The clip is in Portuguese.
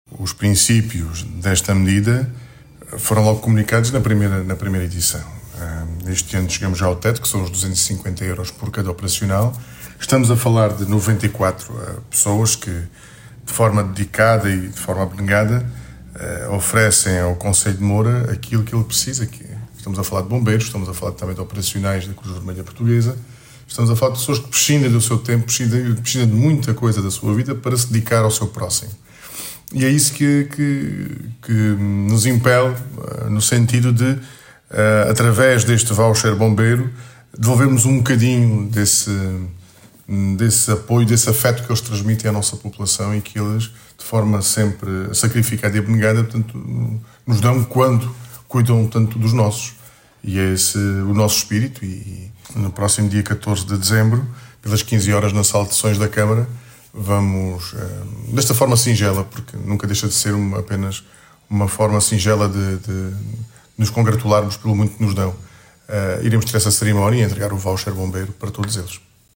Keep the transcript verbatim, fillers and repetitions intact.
Os princípios desta medida foram logo comunicados na primeira, na primeira edição. Este ano chegamos já ao teto, que são os duzentos e cinquenta euros por cada operacional. Estamos a falar de noventa e quatro pessoas que, de forma dedicada e de forma abnegada, oferecem ao Concelho de Moura aquilo que ele precisa. Que estamos a falar de bombeiros, estamos a falar também de operacionais da Cruz Vermelha Portuguesa, estamos a falar de pessoas que prescindem do seu tempo, prescindem, prescindem de muita coisa da sua vida para se dedicar ao seu próximo. E é isso que, que, que nos impele, no sentido de, através deste voucher bombeiro, devolvermos um bocadinho desse, desse apoio, desse afeto que eles transmitem à nossa população e que eles, de forma sempre sacrificada e abnegada, portanto, nos dão quando cuidam tanto dos nossos. E é esse o nosso espírito. E no próximo dia catorze de dezembro, pelas quinze horas na sala de sessões da Câmara, vamos, desta forma singela, porque nunca deixa de ser uma, apenas uma forma singela de, de nos congratularmos pelo muito que nos dão, uh, iremos ter essa cerimónia e entregar o voucher bombeiro para todos eles.